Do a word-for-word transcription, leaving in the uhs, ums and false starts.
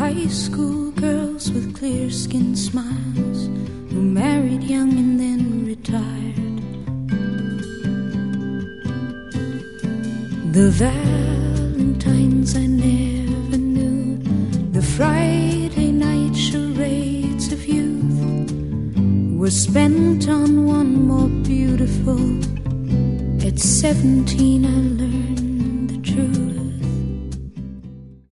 high school girls with clear-skinned smiles who married young and then retired. The Valentines I never knew, the Friday night charades of youth were spent on one more beautiful. At seventeen I learned